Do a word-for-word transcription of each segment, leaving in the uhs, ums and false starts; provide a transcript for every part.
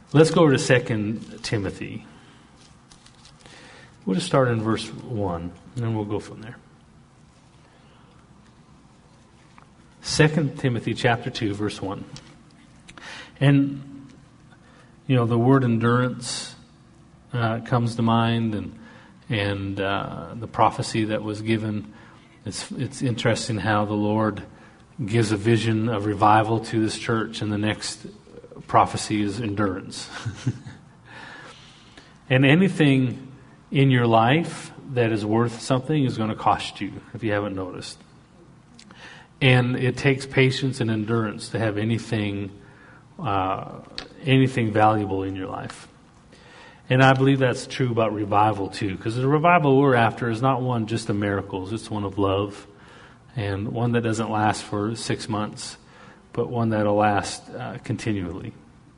Let's go over to Second Timothy. We'll just start in verse one, and then we'll go from there. Second Timothy chapter two, verse one. And, you know, the word endurance uh, comes to mind, and and uh, the prophecy that was given. It's it's interesting how the Lord gives a vision of revival to this church, and the next prophecy is endurance. And anything in your life that is worth something is going to cost you, if you haven't noticed. And it takes patience and endurance to have anything uh, anything valuable in your life. And I believe that's true about revival too, because the revival we're after is not one just of miracles, it's one of love, and one that doesn't last for six months, but one that will last uh, continually.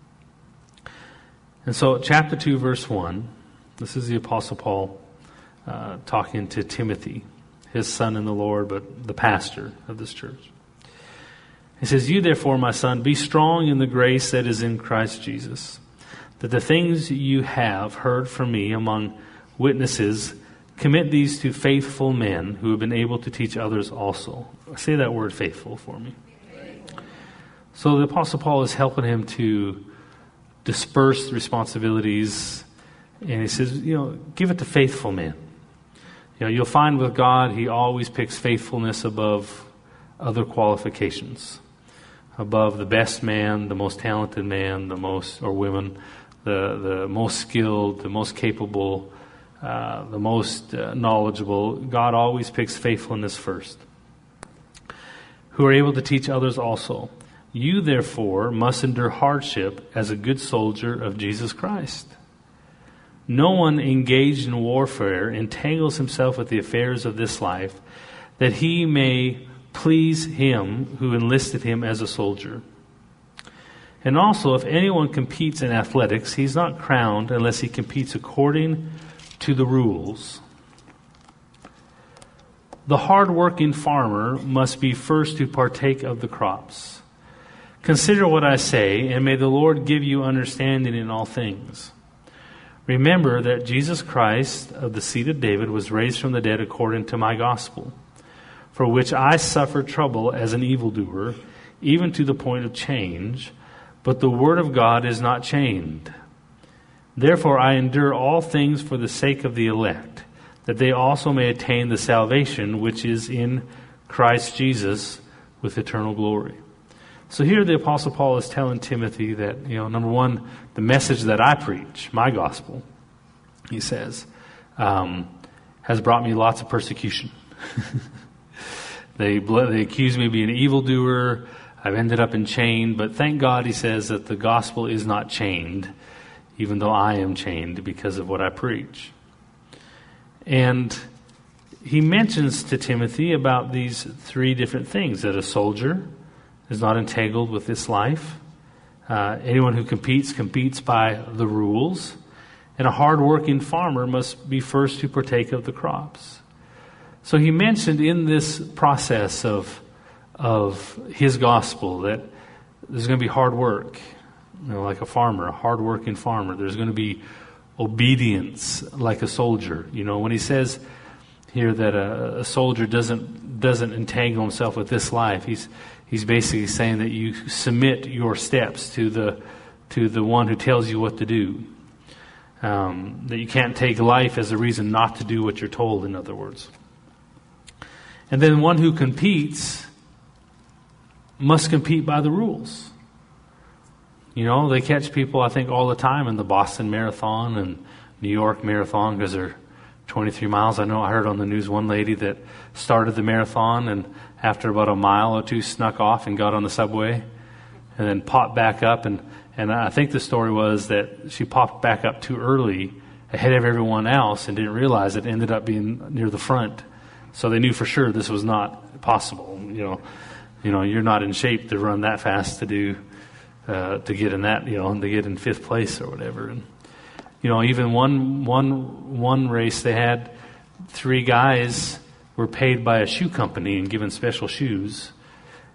And so chapter two, verse one, this is the Apostle Paul uh, talking to Timothy, his son in the Lord, but the pastor of this church. He says, "You therefore, my son, be strong in the grace that is in Christ Jesus, that the things you have heard from me among witnesses, commit these to faithful men who have been able to teach others also." Say that word faithful for me. So the Apostle Paul is helping him to disperse responsibilities, and he says, you know, give it to faithful men. You know, you'll find with God, He always picks faithfulness above other qualifications, above the best man, the most talented man, the most, or women, the, the most skilled, the most capable, uh, the most uh, knowledgeable. God always picks faithfulness first. Who are able to teach others also. You, therefore, must endure hardship as a good soldier of Jesus Christ. No one engaged in warfare entangles himself with the affairs of this life, that he may please him who enlisted him as a soldier. And also, if anyone competes in athletics, he's not crowned unless he competes according to the rules. The hard-working farmer must be first to partake of the crops. Consider what I say, and may the Lord give you understanding in all things. Remember that Jesus Christ of the seed of David was raised from the dead according to my gospel, for which I suffered trouble as an evildoer, even to the point of change, but the word of God is not chained. Therefore I endure all things for the sake of the elect, that they also may attain the salvation which is in Christ Jesus with eternal glory. So here the Apostle Paul is telling Timothy that, you know, number one, the message that I preach, my gospel, he says, um, has brought me lots of persecution. they they accuse me of being an evildoer. I've ended up in chain, but thank God, he says, that the gospel is not chained, even though I am chained because of what I preach. And he mentions to Timothy about these three different things, that a soldier is not entangled with this life. Uh, anyone who competes, competes by the rules. And a hard-working farmer must be first to partake of the crops. So he mentioned in this process of, of his gospel that there's going to be hard work. You know, like a farmer, a hard-working farmer. There's going to be obedience like a soldier. You know, when he says here that a, a soldier doesn't doesn't entangle himself with this life, he's He's basically saying that you submit your steps to the to the one who tells you what to do. Um, that you can't take life as a reason not to do what you're told, in other words. And then one who competes must compete by the rules. You know, they catch people, I think, all the time in the Boston Marathon and New York Marathon because they're twenty-three miles. I know I heard on the news one lady that started the marathon and after about a mile or two snuck off and got on the subway and then popped back up. And, and I think the story was that she popped back up too early ahead of everyone else and didn't realize it ended up being near the front. So they knew for sure this was not possible. You know, you know, you're not in shape to run that fast to do, uh, to get in that, you know, to get in fifth place or whatever. And, you know, even one, one, one race they had three guys were paid by a shoe company and given special shoes.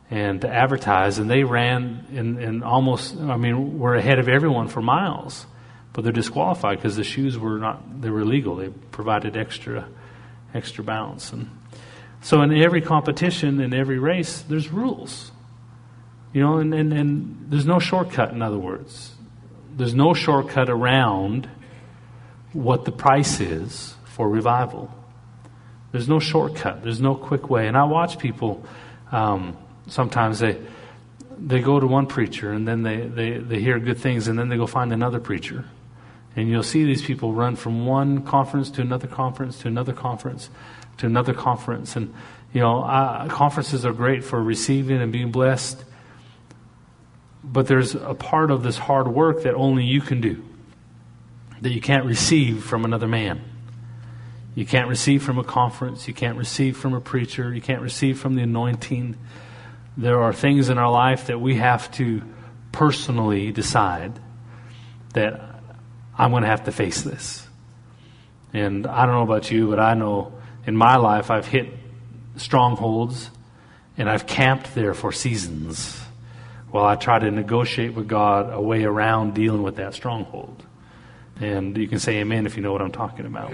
and to advertise, and they ran in, in almost, I mean, were ahead of everyone for miles, but they're disqualified because the shoes were not, they were illegal. They provided extra, extra bounce. And so in every competition, in every race, there's rules. You know, and, and, and there's no shortcut, in other words. There's no shortcut around what the price is for revival. There's no shortcut. There's no quick way. And I watch people, um, sometimes they they go to one preacher and then they, they, they hear good things and then they go find another preacher. And you'll see these people run from one conference to another conference to another conference to another conference. And, you know, uh, conferences are great for receiving and being blessed. But there's a part of this hard work that only you can do, that you can't receive from another man. You can't receive from a conference. You can't receive from a preacher. You can't receive from the anointing. There are things in our life that we have to personally decide that I'm going to have to face this. And I don't know about you, but I know in my life I've hit strongholds and I've camped there for seasons while I try to negotiate with God a way around dealing with that stronghold. And you can say amen if you know what I'm talking about.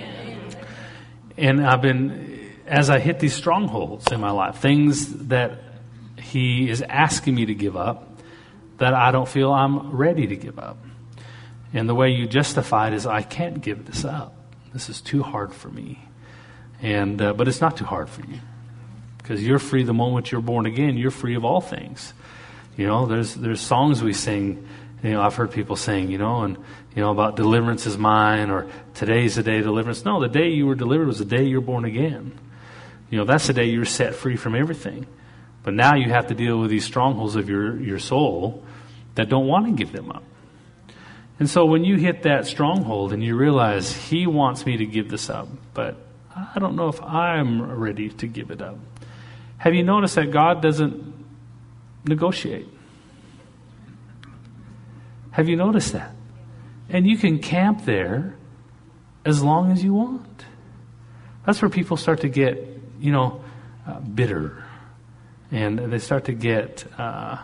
And I've been, as I hit these strongholds in my life, things that He is asking me to give up, that I don't feel I'm ready to give up. And the way you justify it is, I can't give this up. This is too hard for me. And uh, but it's not too hard for you, because you're free the moment you're born again. You're free of all things. You know, there's there's songs we sing. You know, I've heard people sing, you know, and, you know, about deliverance is mine, or today's the day of deliverance. No, the day you were delivered was the day you were born again. You know, that's the day you were set free from everything. But now you have to deal with these strongholds of your, your soul that don't want to give them up. And so when you hit that stronghold and you realize He wants me to give this up, but I don't know if I'm ready to give it up. Have you noticed that God doesn't negotiate? Have you noticed that? And you can camp there as long as you want. That's where people start to get, you know, uh, bitter. And they start to get uh,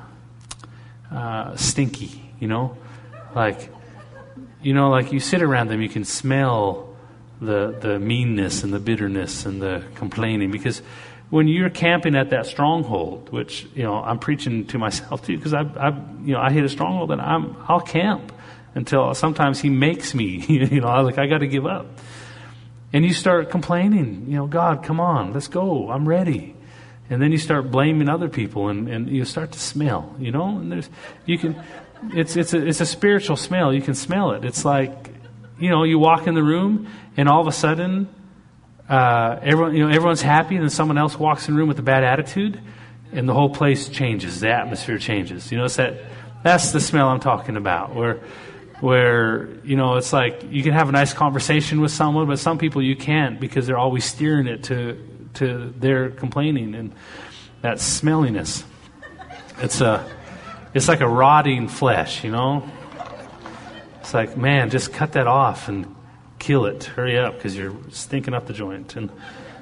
uh, stinky, you know? Like, you know, like you sit around them, you can smell the the meanness and the bitterness and the complaining. Because when you're camping at that stronghold, which, you know, I'm preaching to myself too, because I, I, you know, I hit a stronghold and I'm, I'll camp until sometimes He makes me, you know, I like, I got to give up. And you start complaining, you know, God, come on, let's go, I'm ready. And then you start blaming other people, and, and you start to smell, you know, and there's, you can, it's, it's a, it's a spiritual smell. You can smell it. It's like, you know, you walk in the room and all of a sudden, Uh, everyone, you know, everyone's happy, and then someone else walks in the room with a bad attitude, and the whole place changes. The atmosphere changes. You know, it's that. That's the smell I'm talking about. Where, where you know, it's like you can have a nice conversation with someone, but some people you can't because they're always steering it to to their complaining and that smelliness. It's a, it's like a rotting flesh. You know, it's like, man, just cut that off and kill it. Hurry up, because you're stinking up the joint. And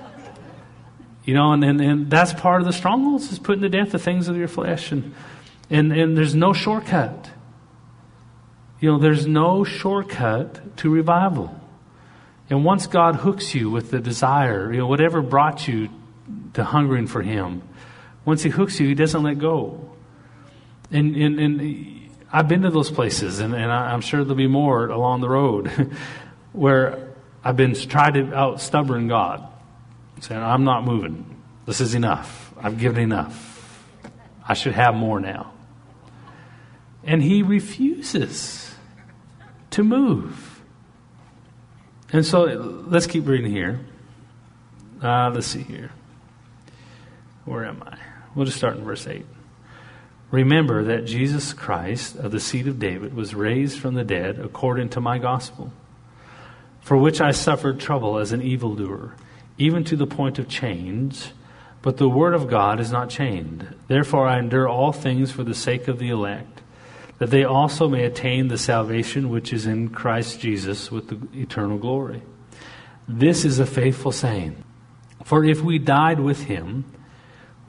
you know, and, and, and that's part of the strongholds, is putting to death the things of your flesh. And, and and there's no shortcut. You know, there's no shortcut to revival. And once God hooks you with the desire, you know, whatever brought you to hungering for Him, once He hooks you, He doesn't let go. And and, and I've been to those places, and, and I'm sure there'll be more along the road where I've been tried to out stubborn God, saying, I'm not moving. This is enough. I've given enough. I should have more now. And He refuses to move. And so let's keep reading here. Uh, let's see here. Where am I? We'll just start in verse eight. Remember that Jesus Christ of the seed of David was raised from the dead according to my gospel, for which I suffered trouble as an evildoer, even to the point of change. But the word of God is not chained. Therefore I endure all things for the sake of the elect, that they also may attain the salvation which is in Christ Jesus with the eternal glory. This is a faithful saying. For if we died with Him,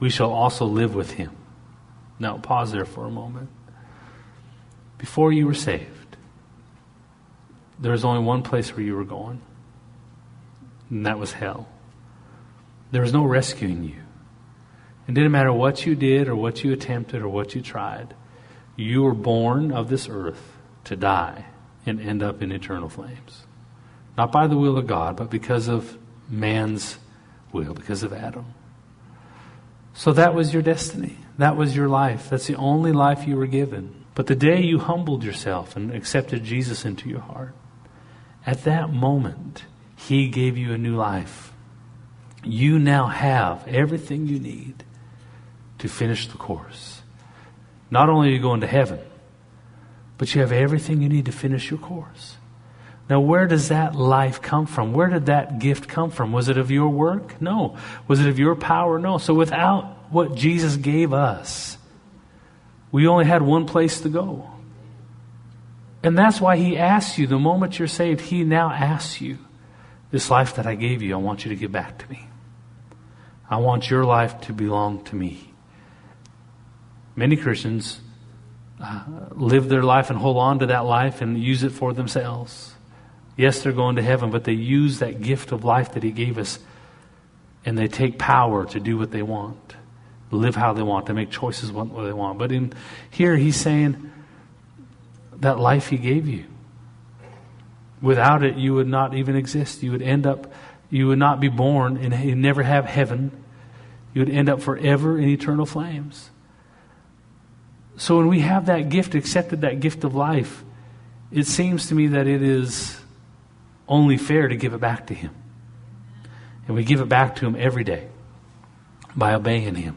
we shall also live with him. Now, pause there for a moment. Before you were saved, there was only one place where you were going, and that was hell. There was no rescuing you. It didn't matter what you did or what you attempted or what you tried. You were born of this earth to die and end up in eternal flames. Not by the will of God, but because of man's will, because of Adam. So that was your destiny. That was your life. That's the only life you were given. But the day you humbled yourself and accepted Jesus into your heart, at that moment, he gave you a new life. You now have everything you need to finish the course. Not only are you going to heaven, but you have everything you need to finish your course. Now, where does that life come from? Where did that gift come from? Was it of your work? No. Was it of your power? No. So without what Jesus gave us, we only had one place to go. And that's why he asks you, the moment you're saved, he now asks you, this life that I gave you, I want you to give back to me. I want your life to belong to me. Many Christians uh, live their life and hold on to that life and use it for themselves. Yes, they're going to heaven, but they use that gift of life that he gave us, and they take power to do what they want, live how they want, to make choices what they want. But in here, he's saying that life he gave you, without it, you would not even exist. You would end up, you would not be born, and you'd never have heaven. You would end up forever in eternal flames. So when we have that gift, accepted that gift of life, it seems to me that it is only fair to give it back to him. And we give it back to him every day by obeying him.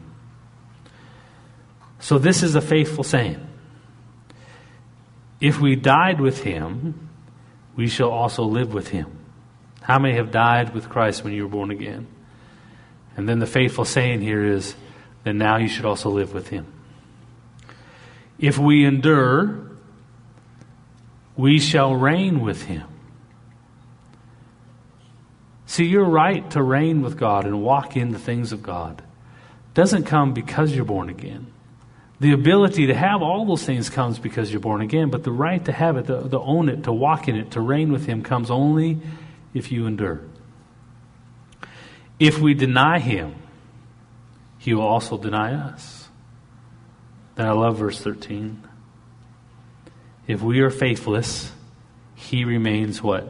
So this is a faithful saying. If we died with him, we shall also live with him. How many have died with Christ when you were born again? And then the faithful saying here is, then now you should also live with him. If we endure, we shall reign with him. See, your right to reign with God and walk in the things of God doesn't come because you're born again. The ability to have all those things comes because you're born again, but the right to have it, to, to own it, to walk in it, to reign with him comes only if you endure. If we deny him, he will also deny us. Then I love verse thirteen. If we are faithless, he remains what?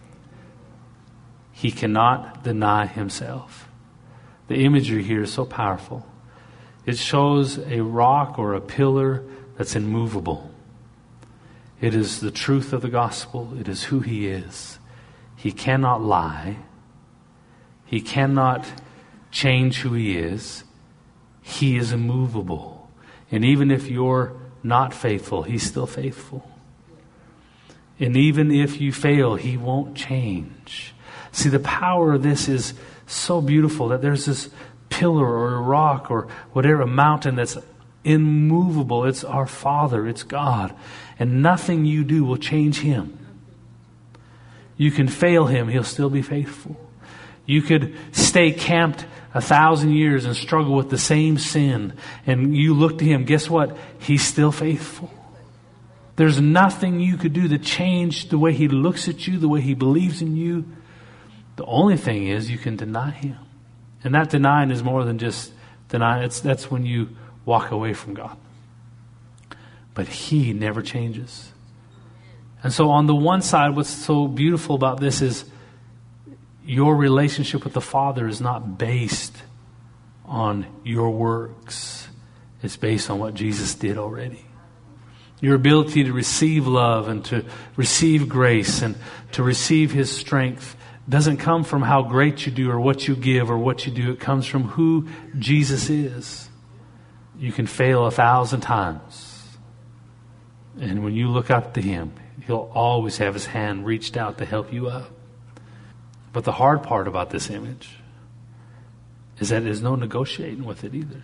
He cannot deny himself. The imagery here is so powerful. It shows a rock or a pillar that's immovable. It is the truth of the gospel. It is who he is. He cannot lie. He cannot change who he is. He is immovable. And even if you're not faithful, he's still faithful. And even if you fail, he won't change. See, the power of this is so beautiful that there's this pillar or a rock or whatever, a mountain that's immovable. It's our Father. It's God. And nothing you do will change him. You can fail him. He'll still be faithful. You could stay camped a thousand years and struggle with the same sin. And you look to him. Guess what? He's still faithful. There's nothing you could do to change the way he looks at you, the way he believes in you. The only thing is you can deny him. And that denying is more than just denying. It's, that's when you walk away from God. But he never changes. And so on the one side, what's so beautiful about this is your relationship with the Father is not based on your works. It's based on what Jesus did already. Your ability to receive love and to receive grace and to receive his strength doesn't come from how great you do or what you give or what you do. It comes from who Jesus is. You can fail a thousand times. And when you look up to him, he'll always have his hand reached out to help you up. But the hard part about this image is that there's no negotiating with it either.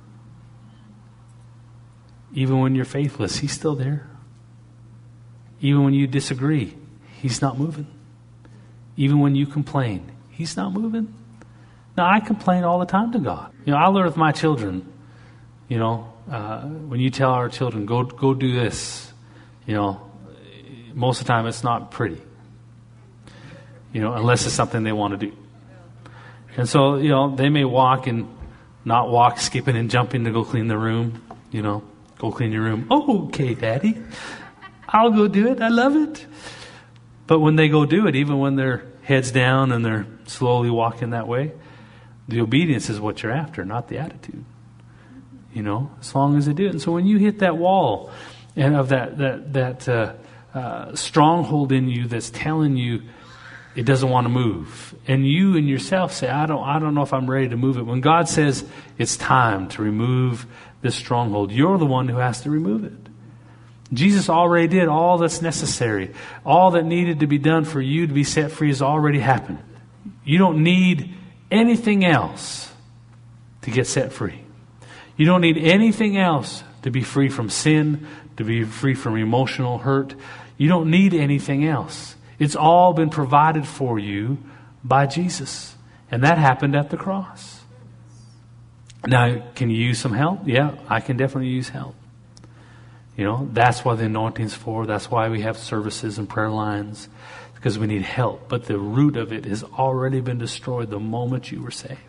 Even when you're faithless, he's still there. Even when you disagree, he's not moving. Even when you complain, he's not moving. Now, I complain all the time to God. You know, I learn with my children, you know, uh, when you tell our children, go go do this, you know, most of the time it's not pretty, you know, unless it's something they want to do. And so, you know, they may walk and not walk, skipping and jumping to go clean the room, you know, go clean your room. Oh, okay, Daddy, I'll go do it. I love it. But when they go do it, even when their head's down and they're slowly walking that way, the obedience is what you're after, not the attitude. You know, as long as they do it. And so when you hit that wall and of that that that uh, uh, stronghold in you that's telling you it doesn't want to move, and you and yourself say, I don't, I don't know if I'm ready to move it. When God says it's time to remove this stronghold, you're the one who has to remove it. Jesus already did all that's necessary. All that needed to be done for you to be set free has already happened. You don't need anything else to get set free. You don't need anything else to be free from sin, to be free from emotional hurt. You don't need anything else. It's all been provided for you by Jesus. And that happened at the cross. Now, can you use some help? Yeah, I can definitely use help. You know, that's why the anointing's for. That's why we have services and prayer lines. Because we need help. But the root of it has already been destroyed the moment you were saved.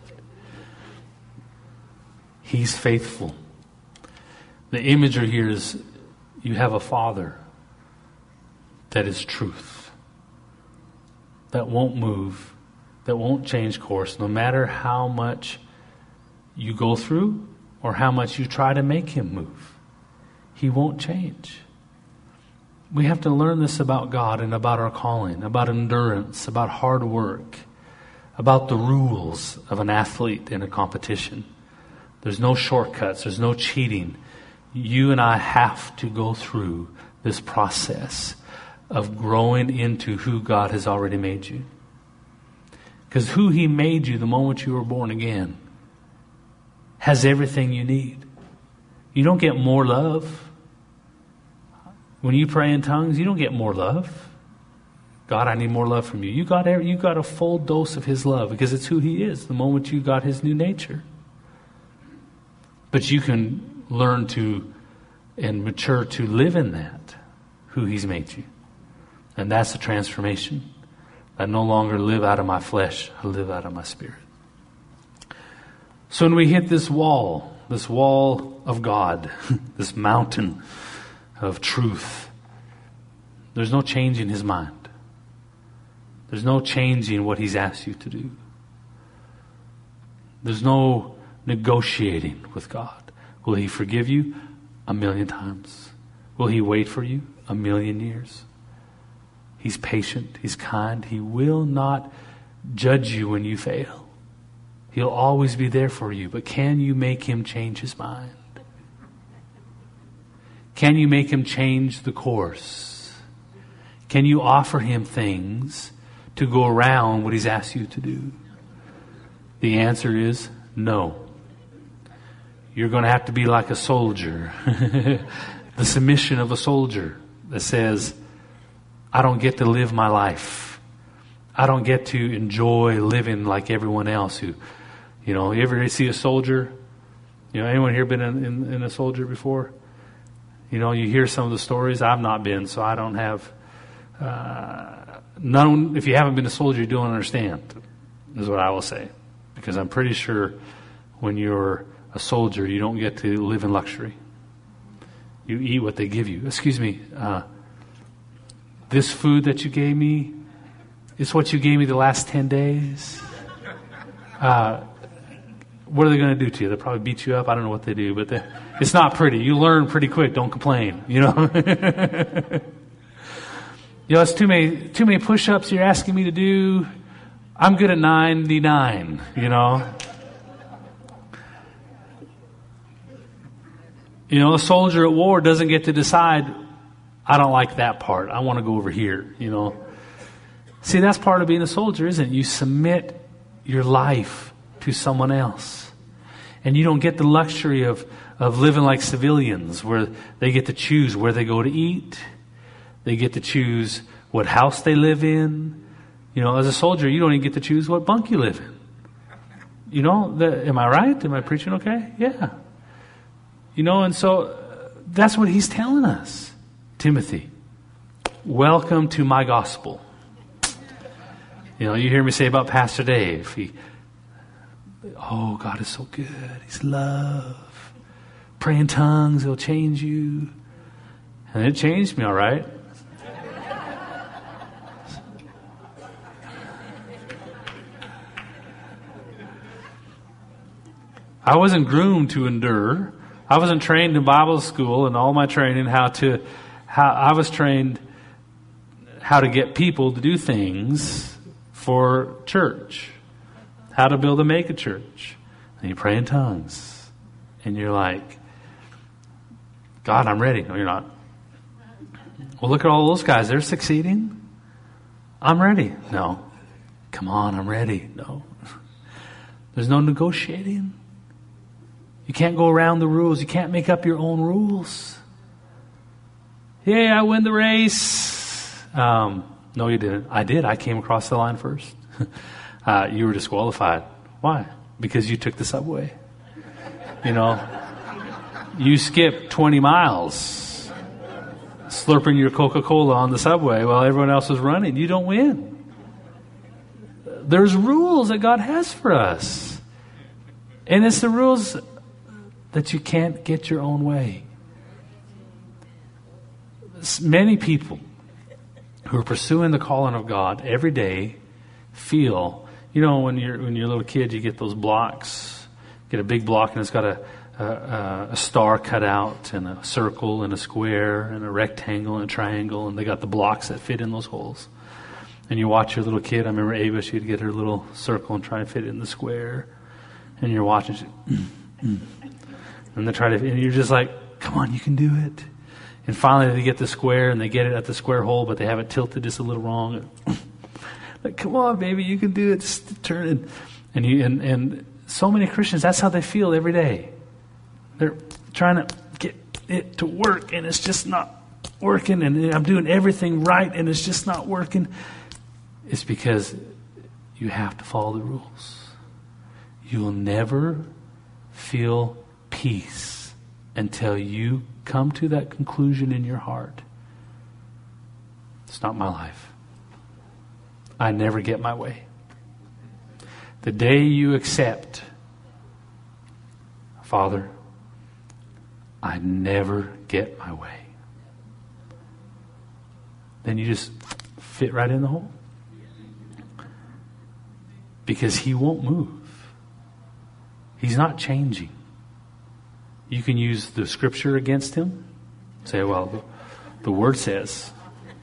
He's faithful. The imagery here is you have a Father that is truth. That won't move. That won't change course. No matter how much you go through or how much you try to make Him move. He won't change. We have to learn this about God and about our calling, about endurance, about hard work, about the rules of an athlete in a competition. There's no shortcuts. There's no cheating. You and I have to go through this process of growing into who God has already made you. Because who He made you the moment you were born again has everything you need. You don't get more love. When you pray in tongues, you don't get more love. God, I need more love from you. You got you got a full dose of His love because it's who He is the moment you got His new nature. But you can learn to and mature to live in that, who He's made you. And that's the transformation. I no longer live out of my flesh, I live out of my spirit. So when we hit this wall, this wall of God, this mountain of truth, there's no changing His mind. There's no changing what He's asked you to do. There's no negotiating with God. Will He forgive you? A million times. Will He wait for you? A million years. He's patient. He's kind. He will not judge you when you fail. He'll always be there for you. But can you make Him change His mind? Can you make Him change the course? Can you offer Him things to go around what He's asked you to do? The answer is no. You're going to have to be like a soldier. The submission of a soldier that says, I don't get to live my life. I don't get to enjoy living like everyone else who, you know, you ever see a soldier? You know, anyone here been in, in, in a soldier before? You know, you hear some of the stories. I've not been, so I don't have, uh, none, if you haven't been a soldier, you don't understand, is what I will say. Because I'm pretty sure when you're a soldier, you don't get to live in luxury. You eat what they give you. Excuse me, uh, this food that you gave me, it's what you gave me the last ten days. Uh, what are they going to do to you? They'll probably beat you up. I don't know what they do, but they, it's not pretty. You learn pretty quick. Don't complain, you know. You know, it's too many, too many push-ups you're asking me to do. I'm good at ninety-nine, you know. You know, a soldier at war doesn't get to decide, I don't like that part. I want to go over here, you know. See, that's part of being a soldier, isn't it? You submit your life to someone else. And you don't get the luxury of, of living like civilians where they get to choose where they go to eat. They get to choose what house they live in. You know, as a soldier, you don't even get to choose what bunk you live in. You know, the, am I right? Am I preaching okay? Yeah. You know, and so uh, that's what he's telling us. Timothy, welcome to my gospel. You know, you hear me say about Pastor Dave. He, oh, God is so good. He's love. Pray in tongues. He'll change you. And it changed me, all right. I wasn't groomed to endure. I wasn't trained in Bible school and all my training how to, how I was trained how to get people to do things for church. How to build and make a church. And you pray in tongues. And you're like, God, I'm ready. No, you're not. Well, look at all those guys. They're succeeding. I'm ready. No. Come on, I'm ready. No. There's no negotiating. You can't go around the rules. You can't make up your own rules. Yeah, I win the race. Um, no, you didn't. I did. I came across the line first. uh, you were disqualified. Why? Because you took the subway. You know, you skipped twenty miles slurping your Coca-Cola on the subway while everyone else was running. You don't win. There's rules that God has for us. And it's the rules that you can't get your own way. Many people who are pursuing the calling of God every day feel, you know, when you're when you're a little kid, you get those blocks, get a big block and it's got a a, a star cut out and a circle and a square and a rectangle and a triangle, and they got the blocks that fit in those holes. And you watch your little kid. I remember Ava, she'd get her little circle and try and fit it in the square. And you're watching, she, mm, mm. and they try to, and you're just like, come on, you can do it. And finally they get the square and they get it at the square hole, but they have it tilted just a little wrong. Like, come on, baby, you can do it. Just turn it. And you, and, and so many Christians, that's how they feel every day. They're trying to get it to work and it's just not working, and I'm doing everything right and it's just not working. It's because you have to follow the rules. You will never feel peace until you come to that conclusion in your heart. It's not my life. I never get my way. The day you accept, Father, I never get my way, then you just fit right in the hole. Because he won't move. He's not changing. You can use the scripture against him. Say, well, the, the word says.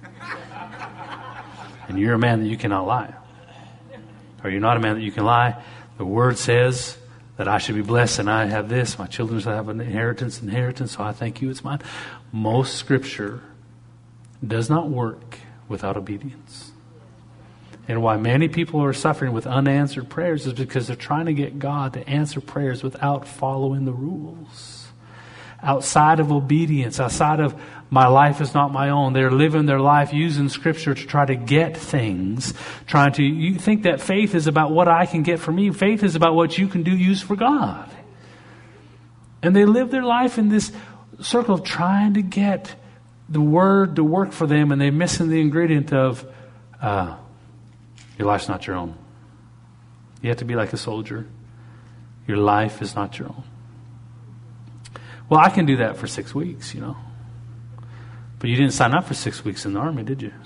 And you're a man that you cannot lie. Or you're not a man that you can lie. The word says that I should be blessed and I have this. My children shall have an inheritance, inheritance, so I thank you, it's mine. Most scripture does not work without obedience. And why many people are suffering with unanswered prayers is because they're trying to get God to answer prayers without following the rules. Outside of obedience, outside of my life is not my own, they're living their life using Scripture to try to get things. Trying to, you think that faith is about what I can get for me. Faith is about what you can do, use for God. And they live their life in this circle of trying to get the Word to work for them, and they're missing the ingredient of, uh, your life's not your own. You have to be like a soldier. Your life is not your own. Well, I can do that for six weeks, you know. But you didn't sign up for six weeks in the army, did you?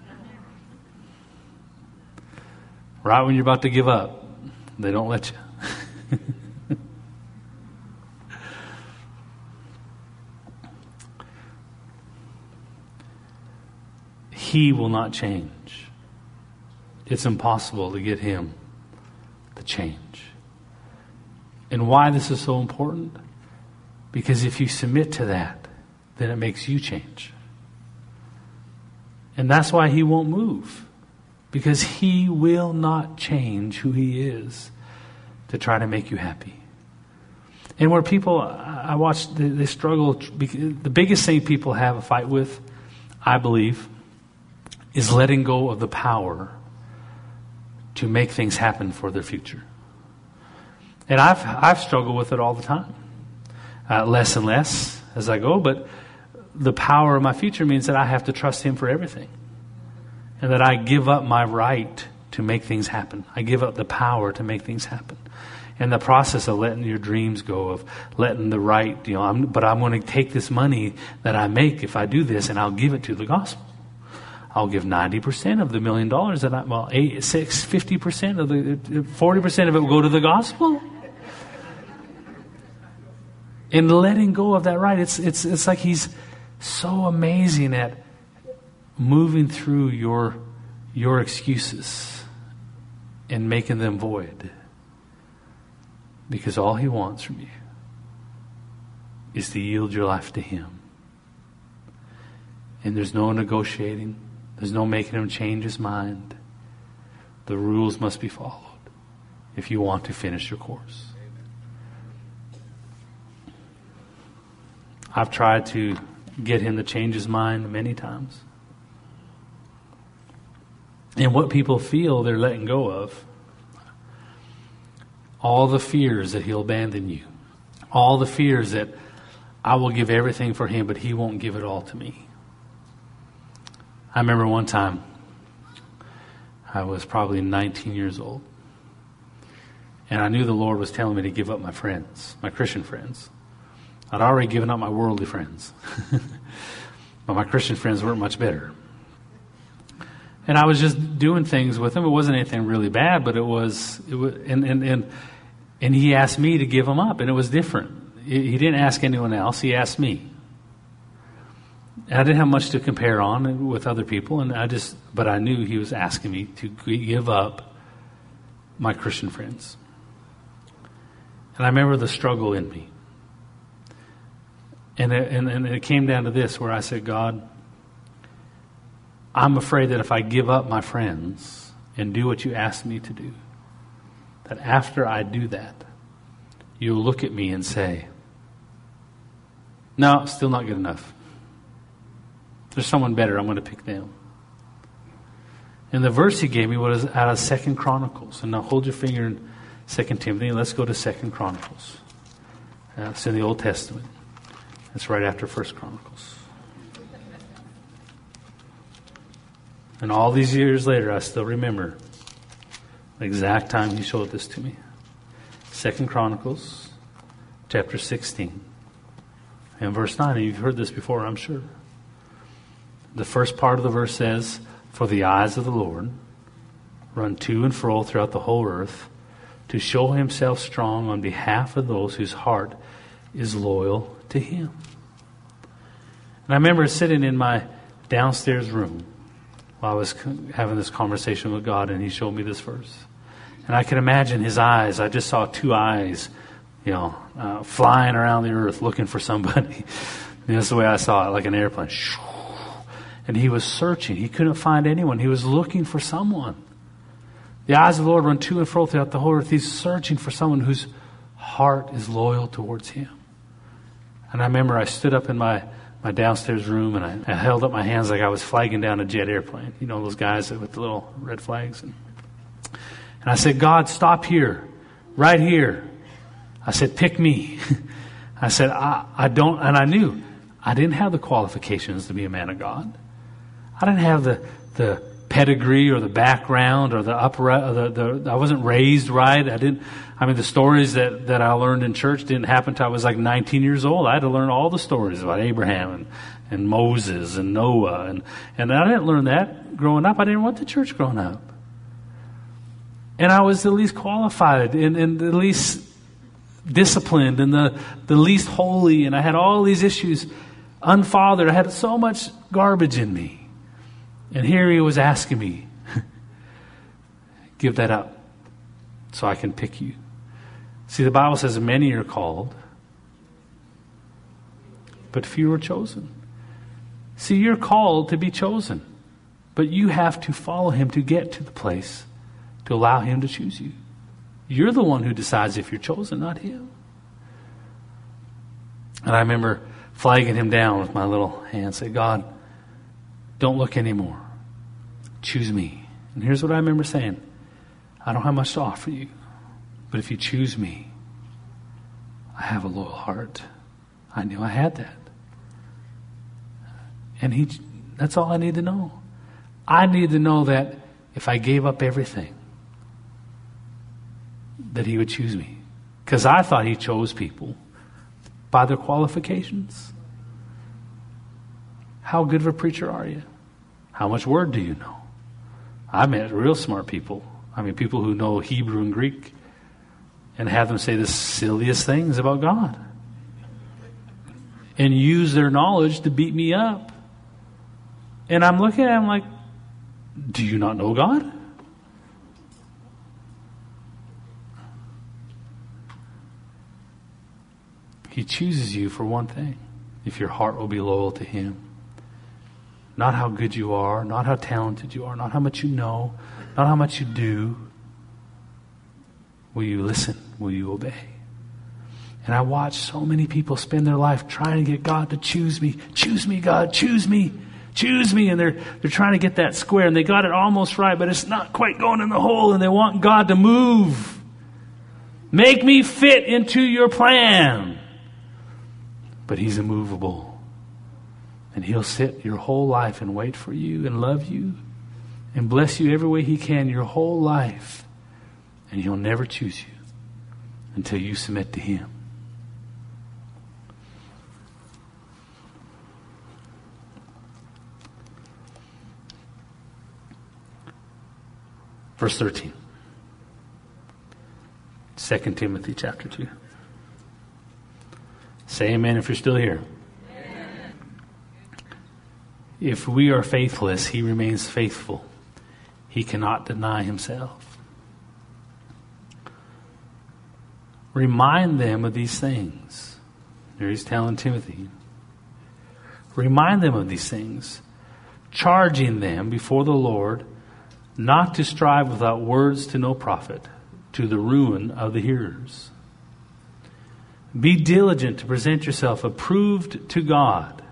Right when you're about to give up, they don't let you. He will not change. It's impossible to get him to change. And why this is so important? Because if you submit to that, then it makes you change. And that's why he won't move. Because he will not change who he is to try to make you happy. And where people, I watch, they, they struggle. The biggest thing people have a fight with, I believe, is letting go of the power to make things happen for their future. And I've I've struggled with it all the time, uh, less and less as I go. But the power of my future means that I have to trust Him for everything, and that I give up my right to make things happen. I give up the power to make things happen. In the process of letting your dreams go, of letting the right, you know, I'm, but I'm going to take this money that I make if I do this, and I'll give it to the gospel. I'll give ninety percent of the million dollars that I, well, eight, six, fifty percent of the, forty percent of it will go to the gospel. And letting go of that right, it's, it's, it's like He's so amazing at moving through your, your excuses and making them void. Because all He wants from you is to yield your life to Him. And there's no negotiating. There's no making Him change His mind. The rules must be followed if you want to finish your course. I've tried to get Him to change His mind many times. And what people feel they're letting go of, all the fears that He'll abandon you. All the fears that I will give everything for Him, but He won't give it all to me. I remember one time, I was probably nineteen years old. And I knew the Lord was telling me to give up my friends, my Christian friends. I'd already given up my worldly friends. But my Christian friends weren't much better. And I was just doing things with them. It wasn't anything really bad, but it was, it was and, and, and, and He asked me to give them up, and it was different. He didn't ask anyone else. He asked me. And I didn't have much to compare on with other people, and I just, but I knew He was asking me to give up my Christian friends. And I remember the struggle in me. And it, and, and it came down to this, where I said, God, I'm afraid that if I give up my friends and do what You asked me to do, that after I do that, You'll look at me and say, no, still not good enough. There's someone better. I'm going to pick them. And the verse He gave me was out of Second Chronicles. And now hold your finger in Second Timothy, and let's go to Second Chronicles. Uh, it's in the Old Testament. It's right after First Chronicles. And all these years later, I still remember the exact time He showed this to me. Second Chronicles, chapter sixteen, and verse nine. And you've heard this before, I'm sure. The first part of the verse says, "For the eyes of the Lord run to and fro throughout the whole earth, to show Himself strong on behalf of those whose heart is loyal to Him." And I remember sitting in my downstairs room while I was having this conversation with God, and He showed me this verse. And I can imagine His eyes. I just saw two eyes, you know, uh, flying around the earth looking for somebody. And that's the way I saw it, like an airplane. And He was searching. He couldn't find anyone. He was looking for someone. The eyes of the Lord run to and fro throughout the whole earth. He's searching for someone whose heart is loyal towards Him. And I remember I stood up in my my downstairs room, and I, I held up my hands like I was flagging down a jet airplane. You know, those guys with the little red flags. And, and I said, God, stop here, right here. I said, pick me. I said, I, I don't, and I knew I didn't have the qualifications to be a man of God. I didn't have the, the pedigree or the background or the upper, or the, the, I wasn't raised right. I didn't, I mean, the stories that, that I learned in church didn't happen until I was like nineteen years old. I had to learn all the stories about Abraham and, and Moses and Noah. And, and I didn't learn that growing up. I didn't went to church growing up. And I was the least qualified and, and the least disciplined and the, the least holy. And I had all these issues, unfathered. I had so much garbage in me. And here He was asking me, give that up so I can pick you. See, the Bible says many are called, but few are chosen. See, you're called to be chosen, but you have to follow Him to get to the place to allow Him to choose you. You're the one who decides if you're chosen, not Him. And I remember flagging Him down with my little hand, say, God, don't look anymore. Choose me. And here's what I remember saying. I don't have much to offer you, but if you choose me, I have a loyal heart. I knew I had that. And he, that's all I need to know. I need to know that if I gave up everything, that he would choose me. Because I thought he chose people by their qualifications. How good of a preacher are you? How much word do you know? I met real smart people. I mean, people who know Hebrew and Greek and have them say the silliest things about God and use their knowledge to beat me up. And I'm looking at them like, do you not know God? He chooses you for one thing, if your heart will be loyal to him. Not how good you are, not how talented you are, not how much you know, not how much you do. Will you listen? Will you obey? And I watch so many people spend their life trying to get God to choose me. Choose me, God, choose me. Choose me. And they're they're trying to get that square, and they got it almost right, but it's not quite going in the hole, and they want God to move. Make me fit into your plan. But he's immovable. And he'll sit your whole life and wait for you and love you and bless you every way he can your whole life. And he'll never choose you until you submit to him. Verse thirteen. Second Timothy chapter two. Say amen if you're still here. Amen. If we are faithless, he remains faithful. He cannot deny himself. Remind them of these things. There he's telling Timothy. Remind them of these things, charging them before the Lord not to strive without words to no profit, to the ruin of the hearers. Be diligent to present yourself approved to God,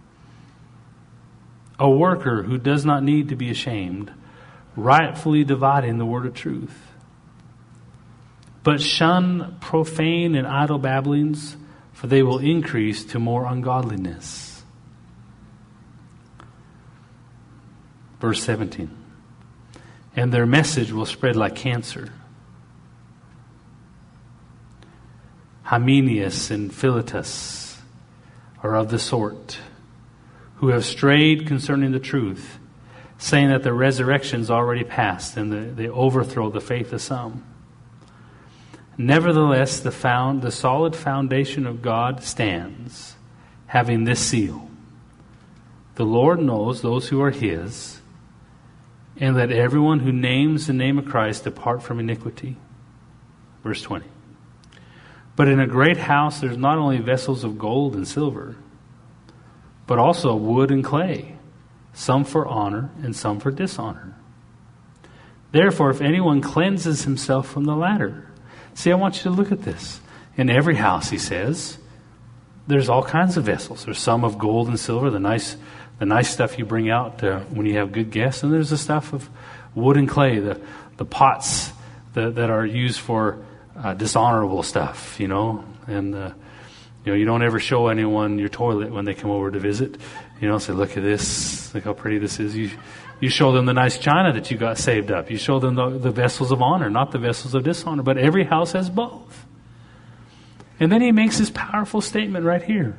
a worker who does not need to be ashamed, rightfully dividing the word of truth. But shun profane and idle babblings, for they will increase to more ungodliness. Verse seventeen. And their message will spread like cancer. Hymenaeus and Philetus are of the sort, who have strayed concerning the truth, saying that the resurrection's already past, and the, they overthrow the faith of some. Nevertheless, the found, the solid foundation of God stands, having this seal: the Lord knows those who are his, and let everyone who names the name of Christ depart from iniquity. Verse twenty. But in a great house there's not only vessels of gold and silver, but also wood and clay, some for honor and some for dishonor. Therefore, if anyone cleanses himself from the latter. See, I want you to look at this. In every house, he says, there's all kinds of vessels. There's some of gold and silver, the nice the nice stuff you bring out uh, when you have good guests. And there's the stuff of wood and clay, the, the pots that, that are used for uh, dishonorable stuff, you know. And, uh, you know, you don't ever show anyone your toilet when they come over to visit. You know, say, look at this, look how pretty this is. You you show them the nice china that you got saved up. You show them the, the vessels of honor, not the vessels of dishonor. But every house has both. And then he makes this powerful statement right here.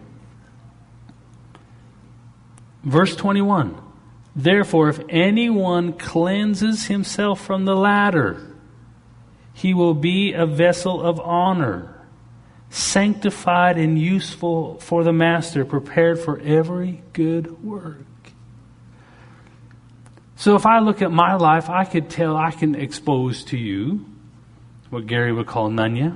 Verse twenty-one. Therefore, if anyone cleanses himself from the latter, he will be a vessel of honor, sanctified and useful for the master, prepared for every good work. So if I look at my life, I could tell, I can expose to you what Gary would call nunya.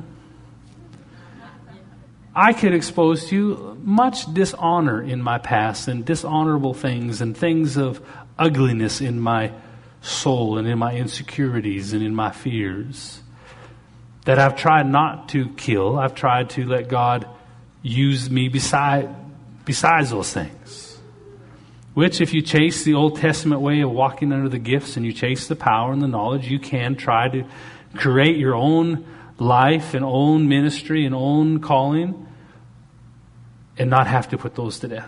I could expose to you much dishonor in my past, and dishonorable things, and things of ugliness in my soul and in my insecurities and in my fears that I've tried not to kill. I've tried to let God use me beside, besides those things. Which, if you chase the Old Testament way of walking under the gifts and you chase the power and the knowledge, you can try to create your own life and own ministry and own calling and not have to put those to death.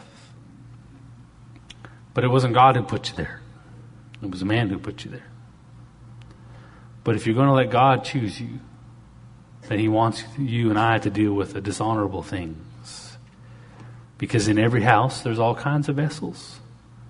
But it wasn't God who put you there. It was a man who put you there. But if you're going to let God choose you, then He wants you and I to deal with the dishonorable things. Because in every house, there's all kinds of vessels.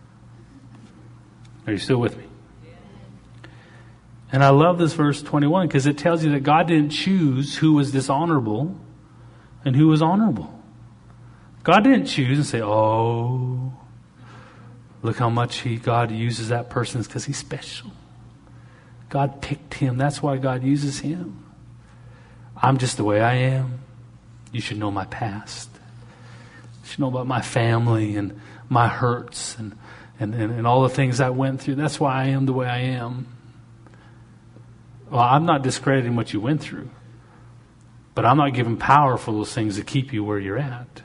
Are you still with me? And I love this verse twenty-one because it tells you that God didn't choose who was dishonorable and who was honorable. God didn't choose and say, oh, look how much he God uses that person because he's special. God picked him. That's why God uses him. I'm just the way I am. You should know my past. You should know about my family and my hurts and, and, and, and all the things I went through. That's why I am the way I am. Well, I'm not discrediting what you went through, but I'm not giving power for those things to keep you where you're at.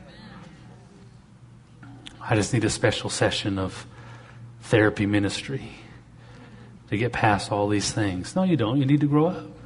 I just need a special session of therapy ministry to get past all these things. No, you don't. You need to grow up.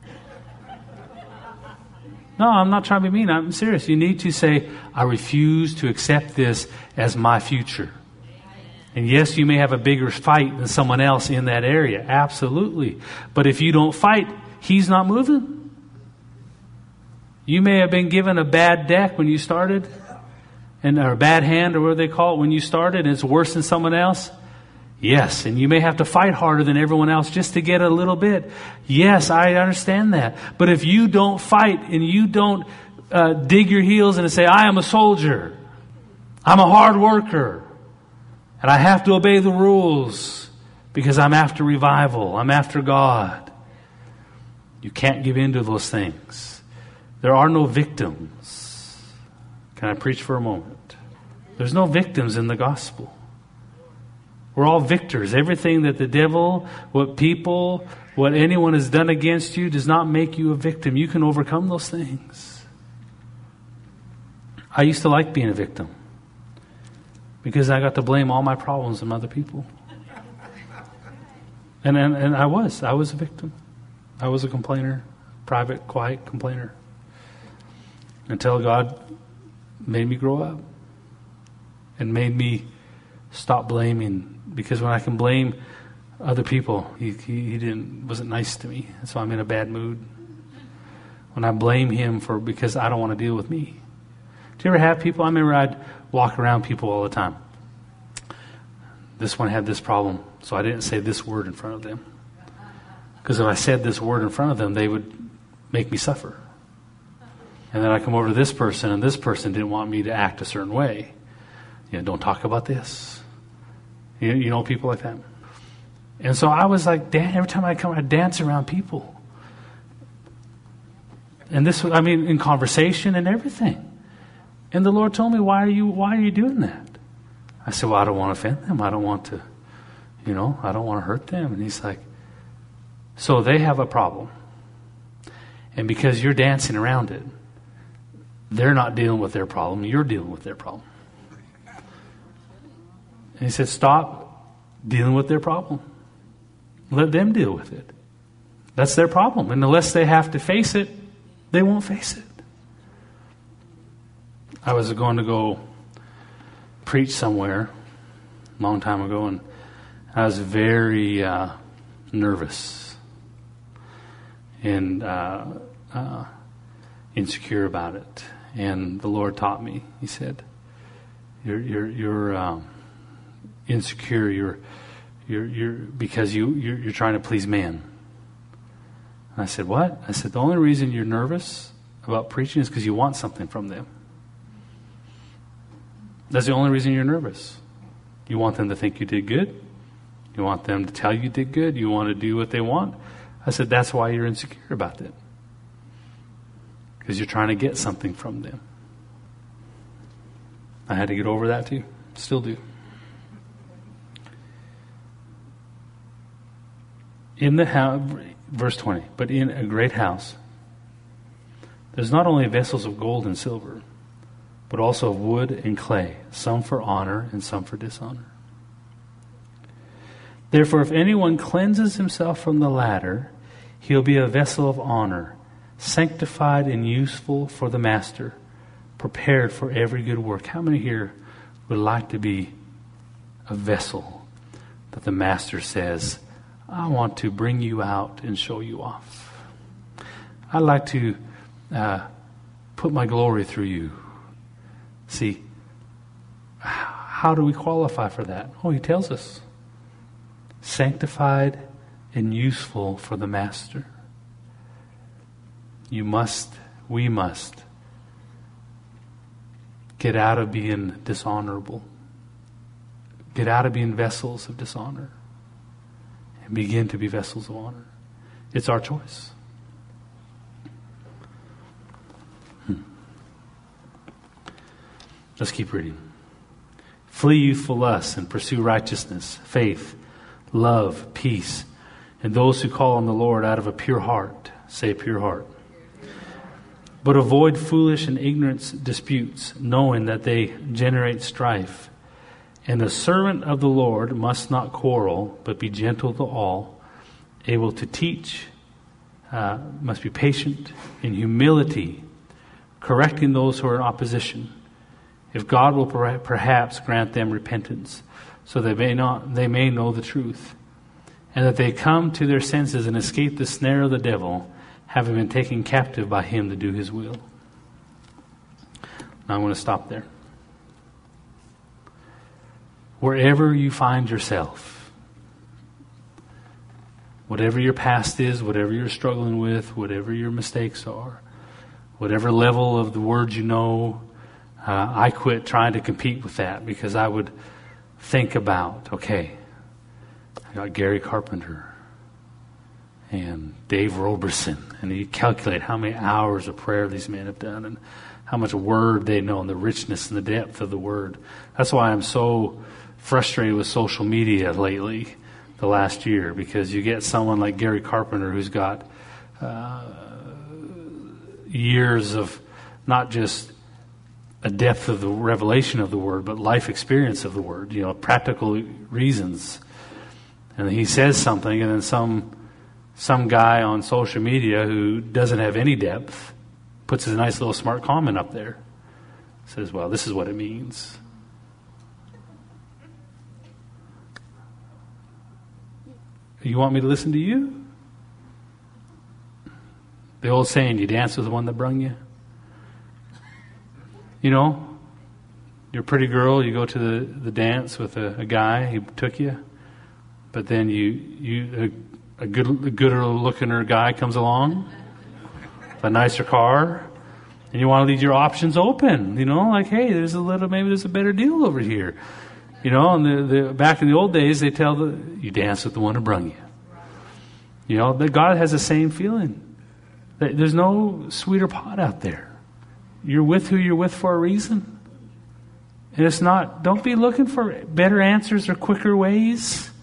No, I'm not trying to be mean. I'm serious. You need to say, I refuse to accept this as my future. And yes, you may have a bigger fight than someone else in that area. Absolutely. But if you don't fight, he's not moving. You may have been given a bad deck when you started, and or a bad hand, or whatever they call it, when you started, and it's worse than someone else. Yes, and you may have to fight harder than everyone else just to get a little bit. Yes, I understand that. But if you don't fight and you don't uh, dig your heels in and say, I am a soldier, I'm a hard worker, and I have to obey the rules because I'm after revival, I'm after God. You can't give in to those things. There are no victims. Can I preach for a moment? There's no victims in the gospel. We're all victors. Everything that the devil, what people, what anyone has done against you does not make you a victim. You can overcome those things. I used to like being a victim because I got to blame all my problems on other people. And, and, and I was. I was a victim. I was a complainer, private, quiet complainer. Until God made me grow up and made me stop blaming. Because when I can blame other people, he, he, he didn't wasn't nice to me. So I'm in a bad mood. When I blame him for because I don't want to deal with me. Do you ever have people? I remember I'd walk around people all the time. This one had this problem, so I didn't say this word in front of them. Because if I said this word in front of them, they would make me suffer. And then I come over to this person, and this person didn't want me to act a certain way. You know, don't talk about this. You, you know people like that? And so I was like, Dan, every time I come, I dance around people. And this was, I mean, in conversation and everything. And the Lord told me, why are you, why are you doing that? I said, well, I don't want to offend them. I don't want to, you know, I don't want to hurt them. And he's like, so they have a problem. And because you're dancing around it, they're not dealing with their problem. You're dealing with their problem. And he said, stop dealing with their problem. Let them deal with it. That's their problem. And unless they have to face it, they won't face it. I was going to go preach somewhere a long time ago, and I was very uh, nervous and uh, uh, insecure about it. And the Lord taught me. He said, "You're you're you're um, insecure. You're you're you're because you you're, you're trying to please man." And I said, "What?" I said, "The only reason you're nervous about preaching is because you want something from them. That's the only reason you're nervous. You want them to think you did good. You want them to tell you did good. You want to do what they want." I said, "That's why you're insecure about that. Because you're trying to get something from them." I had to get over that too. Still do. In the house, verse twenty, but in a great house, there's not only vessels of gold and silver, but also of wood and clay, some for honor and some for dishonor. Therefore, if anyone cleanses himself from the latter, he'll be a vessel of honor, sanctified and useful for the master, prepared for every good work. How many here would like to be a vessel that the master says, I want to bring you out and show you off. I'd like to uh, put my glory through you. See, how do we qualify for that? Oh, he tells us. Sanctified and useful for the master. You must, we must get out of being dishonorable. Get out of being vessels of dishonor and begin to be vessels of honor. It's our choice. Hmm. Let's keep reading. Flee youthful lusts and pursue righteousness, faith, love, peace, and those who call on the Lord out of a pure heart. Say pure heart. But avoid foolish and ignorant disputes, knowing that they generate strife. And the servant of the Lord must not quarrel, but be gentle to all, able to teach, uh, must be patient in humility, correcting those who are in opposition. If God will per- perhaps grant them repentance, so they may not they may know the truth, and that they come to their senses and escape the snare of the devil, having been taken captive by him to do his will. Now I'm going to stop there. Wherever you find yourself, whatever your past is, whatever you're struggling with, whatever your mistakes are, whatever level of the word you know, uh, I quit trying to compete with that because I would think about, okay, I got Gary Carpenter and Dave Roberson, and you calculate how many hours of prayer these men have done and how much word they know and the richness and the depth of the word. That's why I'm so frustrated with social media lately, the last year, because you get someone like Gary Carpenter who's got uh, years of not just a depth of the revelation of the word, but life experience of the word, you know, practical reasons. And he says something, and then some some guy on social media who doesn't have any depth puts a nice little smart comment up there. Says, well, this is what it means. You want me to listen to you? The old saying, you dance with the one that brung you. You know, you're a pretty girl, you go to the, the dance with a, a guy, he took you, but then you, you a, a good a gooder looking guy comes along, with a nicer car, and you want to leave your options open, you know, like, hey, there's a little, maybe there's a better deal over here. You know, and the, the back in the old days, they tell the, you dance with the one who brung you. You know, that God has the same feeling. There's no sweeter pot out there. You're with who you're with for a reason. And it's not, don't be looking for better answers or quicker ways.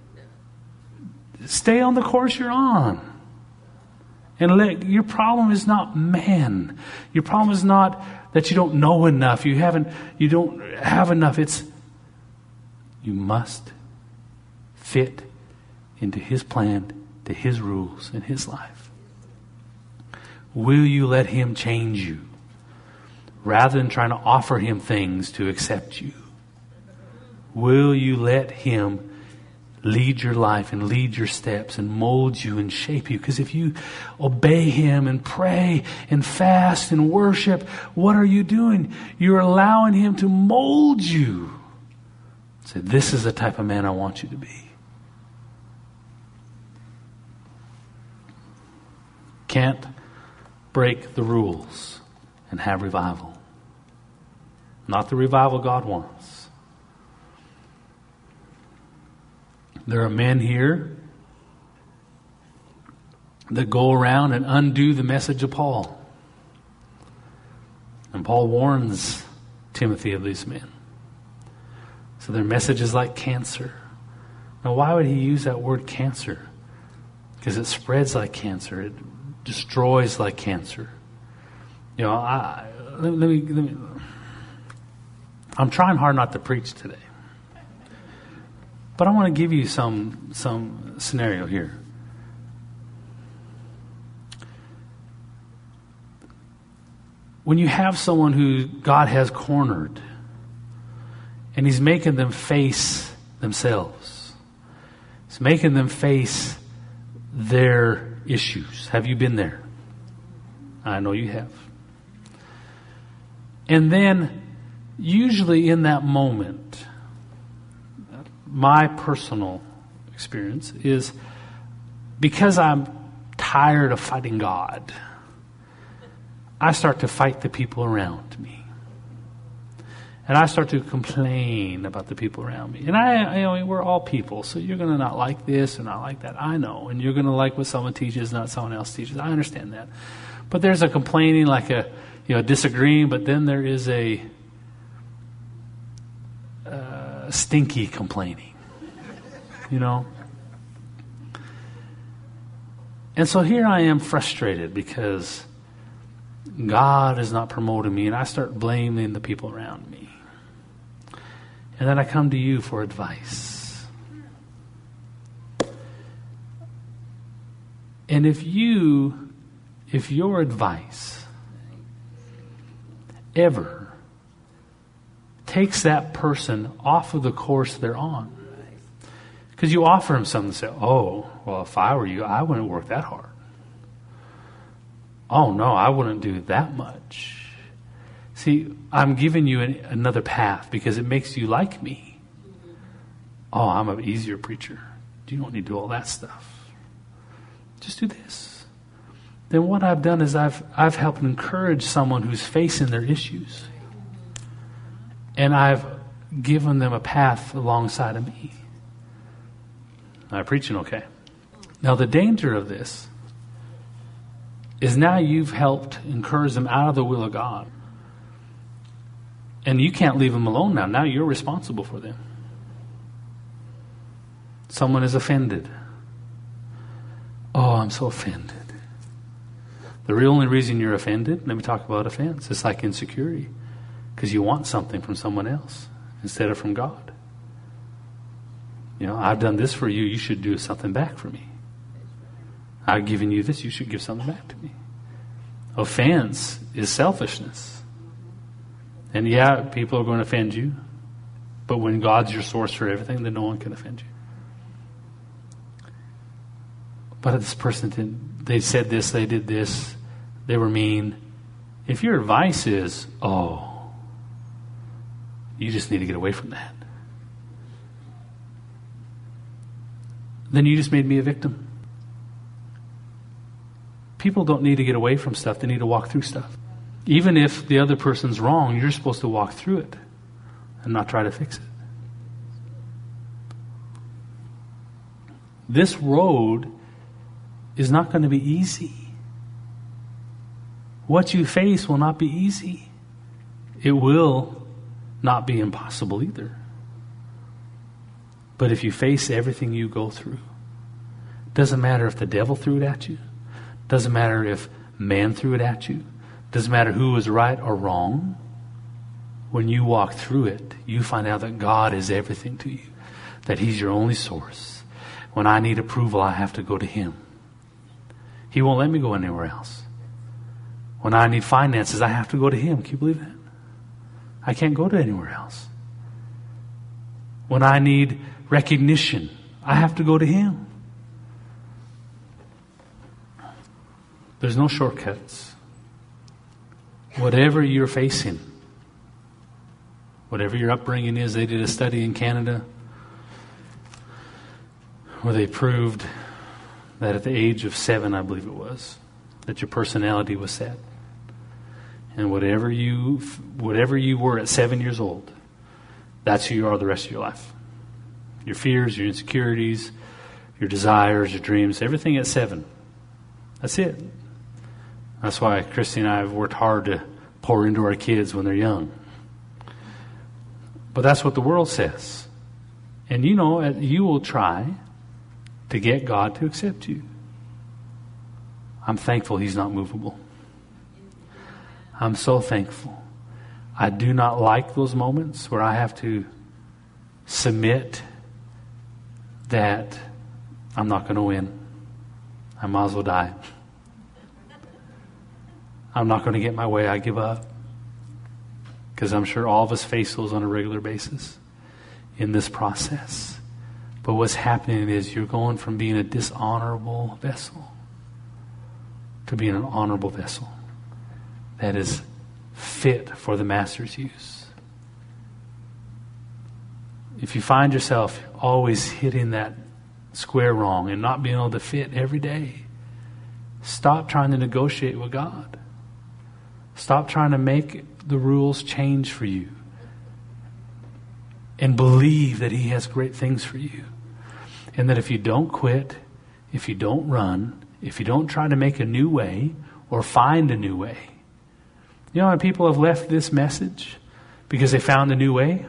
Stay on the course you're on. And let, your problem is not man. Your problem is not that you don't know enough. You haven't, you don't have enough. It's, you must fit into His plan, to His rules in His life. Will you let Him change you rather than trying to offer Him things to accept you? Will you let Him lead your life and lead your steps and mold you and shape you? Because if you obey Him and pray and fast and worship, what are you doing? You're allowing Him to mold you. Say, this is the type of man I want you to be. Can't break the rules and have revival. Not the revival God wants. There are men here that go around and undo the message of Paul. And Paul warns Timothy of these men. So their message is like cancer. Now, why would he use that word cancer? Because it spreads like cancer. It destroys like cancer. You know, I, let, let me, let me, I'm trying hard not to preach today. But I want to give you some, some scenario here. when you have someone who God has cornered and he's making them face themselves, he's making them face their issues. Have you been there? I know you have. And then, usually in that moment, my personal experience is because I'm tired of fighting God, I start to fight the people around me. And I start to complain about the people around me. And I, you know, we're all people, so you're going to not like this or not like that. I know. And you're going to like what someone teaches, not someone else teaches. I understand that. But there's a complaining, like a, you know, disagreeing, but then there is a uh, stinky complaining, you know. And so here I am frustrated because God is not promoting me, and I start blaming the people around me. And then I come to you for advice. And if you, if your advice ever takes that person off of the course they're on, because you offer them something and say, oh, well, if I were you, I wouldn't work that hard. Oh, no, I wouldn't do that much. See, I'm giving you an, another path because it makes you like me. Oh, I'm an easier preacher. You don't need to do all that stuff. Just do this. Then what I've done is I've I've helped encourage someone who's facing their issues. And I've given them a path alongside of me. Am I preaching okay? Now the danger of this is now you've helped encourage them out of the will of God. And you can't leave them alone now. Now you're responsible for them. Someone is offended. Oh, I'm so offended. The real only reason you're offended, let me talk about offense. It's like insecurity. Because you want something from someone else instead of from God. You know, I've done this for you. You should do something back for me. I've given you this. You should give something back to me. Offense is selfishness. And yeah, people are going to offend you. But when God's your source for everything, then no one can offend you. But this person didn't, they said this, they did this, they were mean. If your advice is, oh, you just need to get away from that, then you just made me a victim. People don't need to get away from stuff, they need to walk through stuff. Even if the other person's wrong, you're supposed to walk through it and not try to fix it. This road is not going to be easy. What you face will not be easy. It will not be impossible either. But if you face everything you go through, doesn't matter if the devil threw it at you, doesn't matter if man threw it at you, doesn't matter who was right or wrong. When you walk through it, you find out that God is everything to you, that He's your only source. When I need approval, I have to go to Him. He won't let me go anywhere else. When I need finances, I have to go to Him. Can you believe that? I can't go to anywhere else. When I need recognition, I have to go to Him. There's no shortcuts. Whatever you're facing, whatever your upbringing is, they did a study in Canada where they proved that at the age of seven, I believe it was, that your personality was set. And whatever you, whatever you were at seven years old, that's who you are the rest of your life. Your fears, your insecurities, your desires, your dreams, everything at seven. That's it. That's why Christy and I have worked hard to pour into our kids when they're young. But that's what the world says. And you know, you will try to get God to accept you. I'm thankful He's not movable. I'm so thankful. I do not like those moments where I have to submit that I'm not going to win. I might as well die. I'm not going to get my way, I give up. Because I'm sure all of us face those on a regular basis in this process. But what's happening is you're going from being a dishonorable vessel to being an honorable vessel that is fit for the master's use. If you find yourself always hitting that square wrong and not being able to fit every day, stop trying to negotiate with God. Stop trying to make the rules change for you. And believe that He has great things for you. And that if you don't quit, if you don't run, if you don't try to make a new way or find a new way. You know how people have left this message because they found a new way?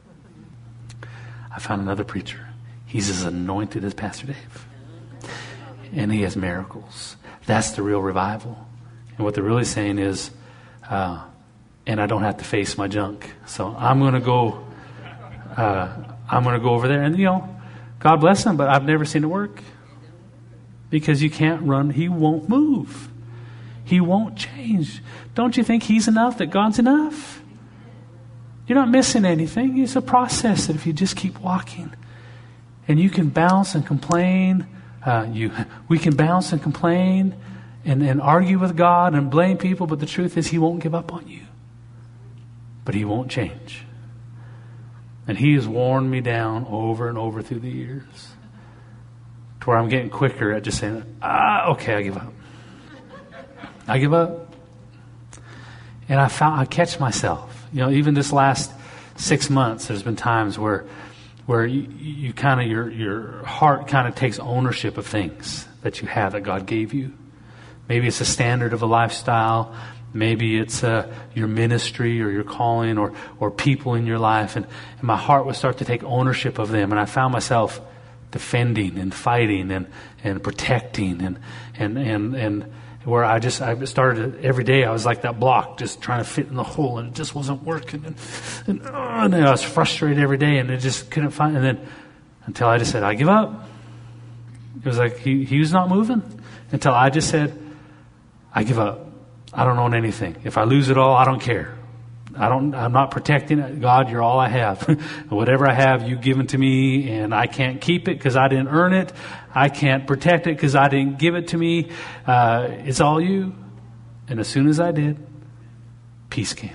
I found another preacher. He's as anointed as Pastor Dave. And he has miracles. That's the real revival. And what they're really saying is, uh, and I don't have to face my junk. So I'm going to go, uh, I'm going to go over there. And, you know, God bless them, but I've never seen it work. Because you can't run. He won't move. He won't change. Don't you think He's enough, that God's enough? You're not missing anything. It's a process that if you just keep walking. And you can bounce and complain. Uh, you, we can bounce and complain and, and argue with God and blame people, but the truth is He won't give up on you. But He won't change. And He has worn me down over and over through the years to where I'm getting quicker at just saying, ah, okay, I give up. I give up. And I found I catch myself. You know, even this last six months, there's been times where where you, you kind of, your your heart kind of takes ownership of things that you have that God gave you. Maybe it's a standard of a lifestyle. Maybe it's uh, your ministry or your calling or or people in your life. And, and my heart would start to take ownership of them. And I found myself defending and fighting and, and protecting and, and, and, and where I just, I started every day, I was like that block, just trying to fit in the hole, and it just wasn't working. And, and, uh, and I was frustrated every day, and I just couldn't find, and then until I just said, I give up. It was like he, he was not moving until I just said, I give up. I don't own anything. If I lose it all, I don't care. I don't, I'm not protecting it. God, you're all I have. Whatever I have, you've given to me, and I can't keep it because I didn't earn it. I can't protect it because I didn't give it to me. Uh, it's all you. And as soon as I did, peace came.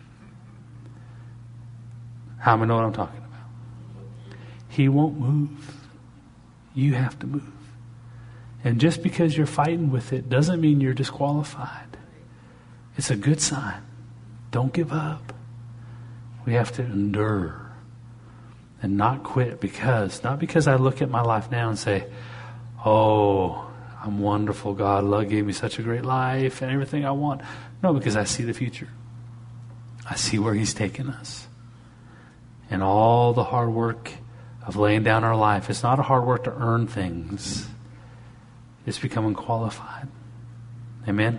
How many know what I'm talking about? He won't move. You have to move. And just because you're fighting with it doesn't mean you're disqualified. It's a good sign. Don't give up. We have to endure and not quit because, not because I look at my life now and say, oh, I'm wonderful. God gave me such a great life and everything I want. No, because I see the future. I see where He's taken us. And all the hard work of laying down our life, it's not a hard work to earn things. It's becoming qualified. Amen?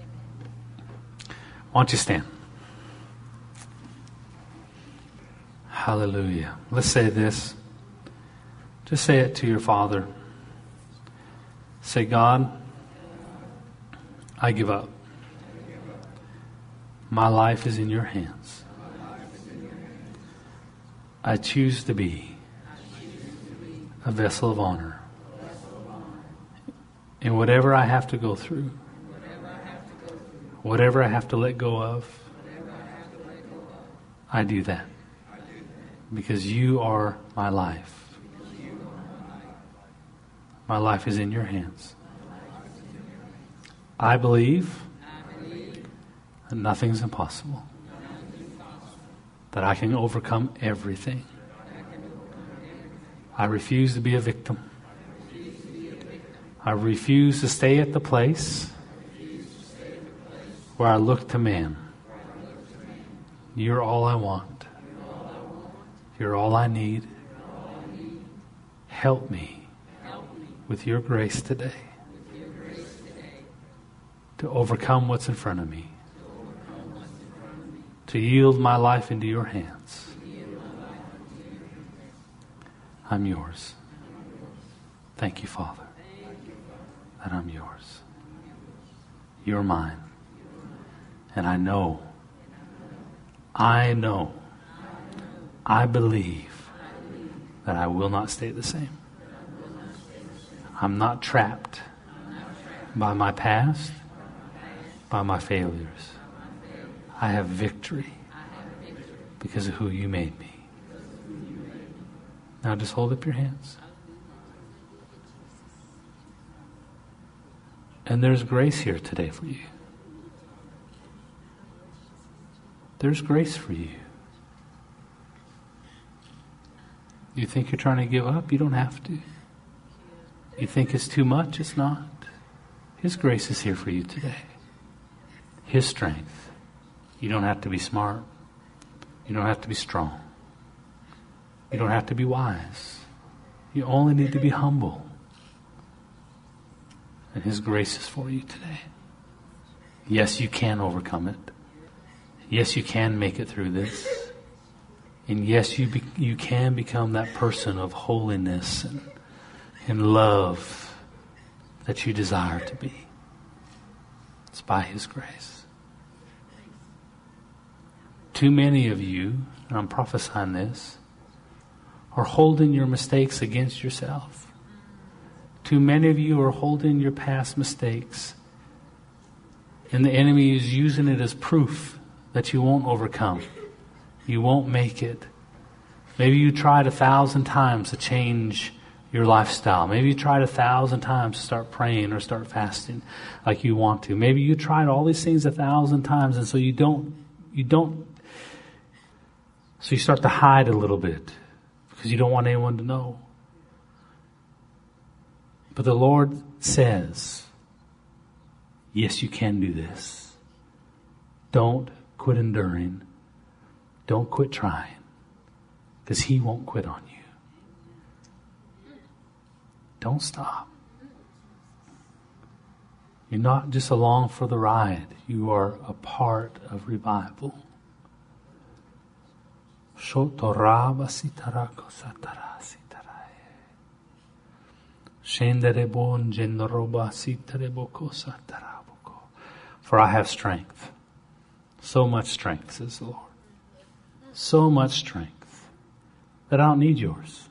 Why don't you stand? Hallelujah. Let's say this. Just say it to your Father. Say, God, I give up. My life is in your hands. I choose to be a vessel of honor. And whatever I have to go through, whatever I have to let go of, I do that. Because you are my life. My life is in your hands. I believe that nothing's impossible. That I can overcome everything. I refuse to be a victim. I refuse to stay at the place where I look to man. You're all I want. You're all I need. Help me with your grace today to overcome what's in front of me, to yield my life into your hands. I'm yours. Thank you, Father, that I'm yours. You're mine. And I know, I know, I believe that I will not stay the same. I'm not trapped by my past, by my failures. I have victory because of who you made me. Now just hold up your hands. And there's grace here today for you. There's grace for you. You think you're trying to give up? You don't have to. You think it's too much? It's not. His grace is here for you today. His strength. You don't have to be smart. You don't have to be strong. You don't have to be wise. You only need to be humble. And His grace is for you today. Yes, you can overcome it. Yes, you can make it through this. And yes, you be, you can become that person of holiness and, and love that you desire to be. It's by His grace. Too many of you, and I'm prophesying this, are holding your mistakes against yourself. Too many of you are holding your past mistakes, and the enemy is using it as proof that you won't overcome. You won't make it. Maybe you tried a thousand times to change your lifestyle. Maybe you tried a thousand times to start praying or start fasting like you want to. Maybe you tried all these things a thousand times, and so you don't, you don't, so you start to hide a little bit because you don't want anyone to know. But the Lord says, yes, you can do this. Don't quit enduring. Don't quit trying, because He won't quit on you. Don't stop. You're not just along for the ride. You are a part of revival. Shotoraba sitarako satara sitarae. Shenderebon jendoroba sitareboko sataraboko. For I have strength. So much strength, says the Lord. So much strength that I don't need yours.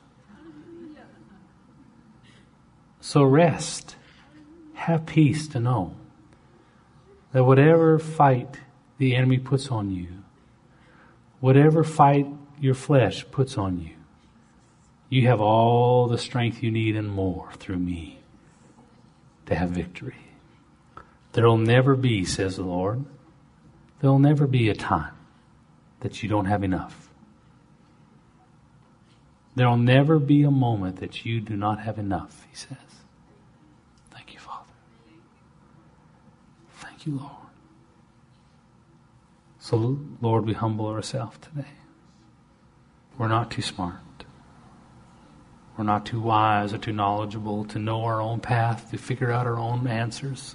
So rest. Have peace to know that whatever fight the enemy puts on you, whatever fight your flesh puts on you, you have all the strength you need and more through me to have victory. There will never be, says the Lord, there will never be a time that you don't have enough. There will never be a moment that you do not have enough, He says. Thank you, Father. Thank you, Lord. So, Lord, we humble ourselves today. We're not too smart. We're not too wise or too knowledgeable to know our own path, to figure out our own answers.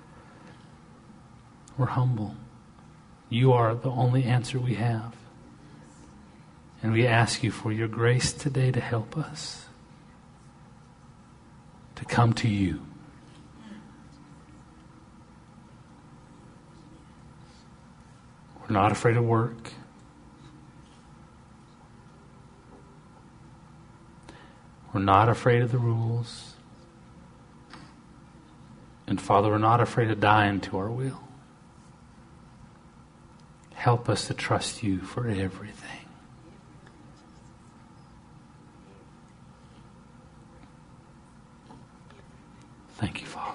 We're humble. You are the only answer we have. And we ask you for your grace today to help us to come to you. We're not afraid of work. We're not afraid of the rules. And Father, we're not afraid of dying to our will. Help us to trust you for everything. Thank you, Father.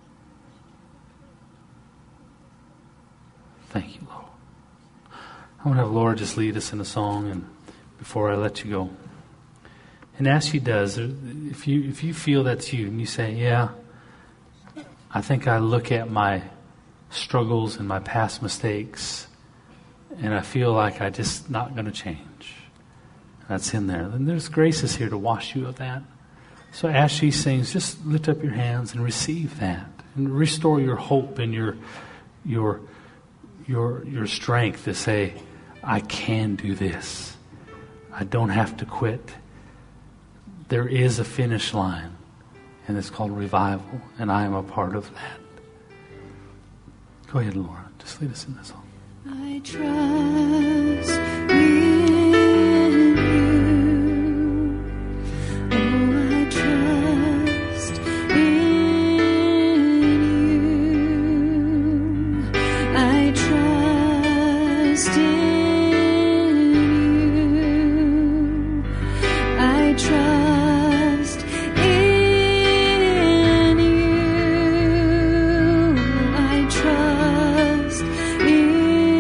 Thank you, Lord. I'm going to have Laura just lead us in a song, and before I let you go. And as she does, if you if you feel that's you, and you say, yeah, I think I look at my struggles and my past mistakes, and I feel like I'm just not going to change. That's in there. Then there's grace is here to wash you of that. So as she sings, just lift up your hands and receive that, and restore your hope and your your your your strength to say, I can do this. I don't have to quit. There is a finish line, and it's called revival, and I am a part of that. Go ahead, Laura. Just lead us in this song. I trust in you. Oh, I trust in you. I trust in you. I trust in you. I trust in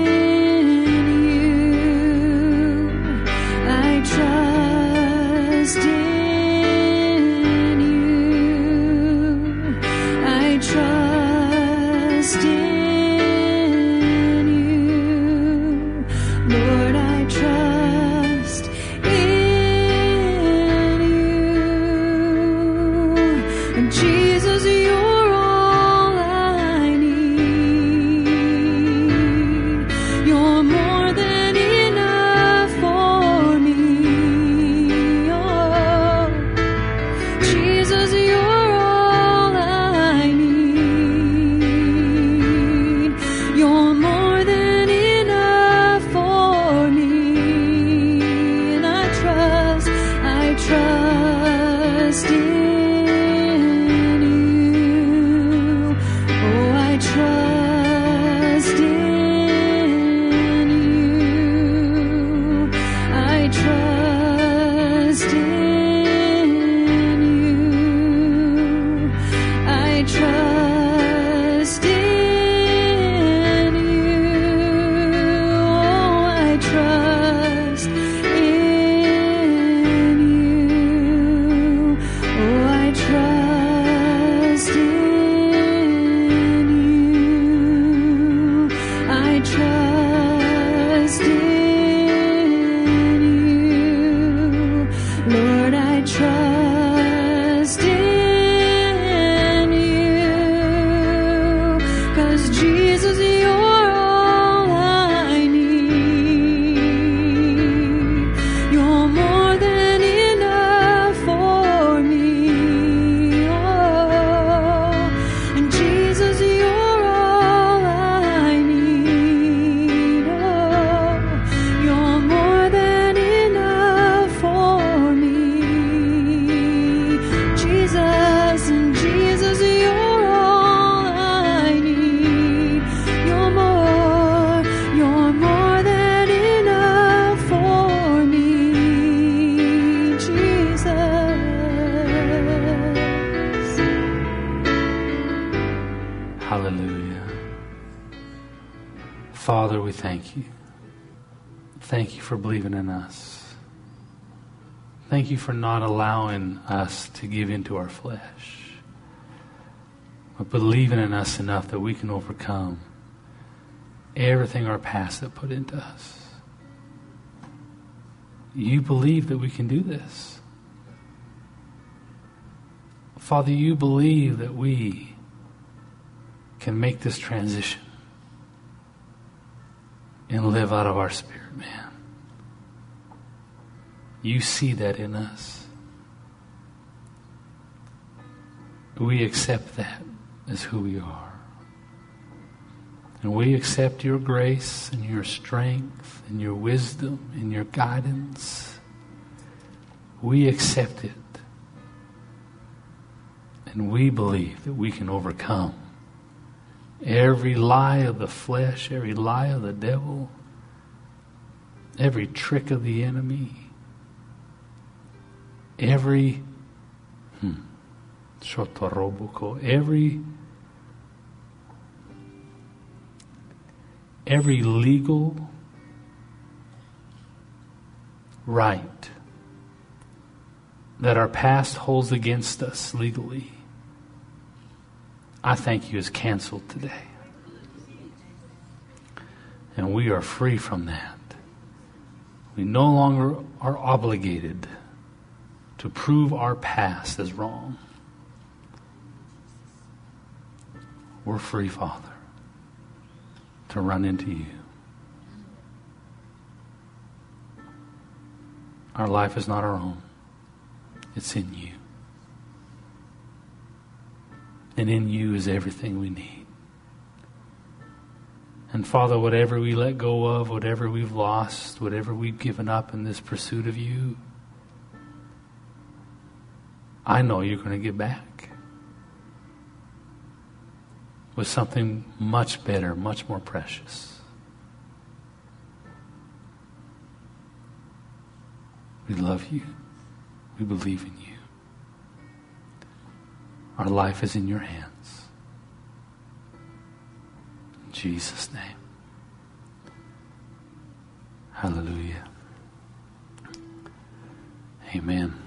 Father, we thank you. Thank you for believing in us. Thank you for not allowing us to give into our flesh, but believing in us enough that we can overcome everything our past has put into us. You believe that we can do this. Father, you believe that we can make this transition and live out of our spirit, man. You see that in us. We accept that as who we are. And we accept your grace and your strength and your wisdom and your guidance. We accept it. And we believe that we can overcome every lie of the flesh, every lie of the devil, every trick of the enemy, every hmm, every every legal right that our past holds against us legally, I thank you is canceled today. And we are free from that. We no longer are obligated to prove our past as wrong. We're free, Father, to run into you. Our life is not our own. It's in you. And in you is everything we need. And Father, whatever we let go of, whatever we've lost, whatever we've given up in this pursuit of you, I know you're going to get back with something much better, much more precious. We love you. We believe in you. Our life is in your hands. In Jesus' name. Hallelujah. Amen.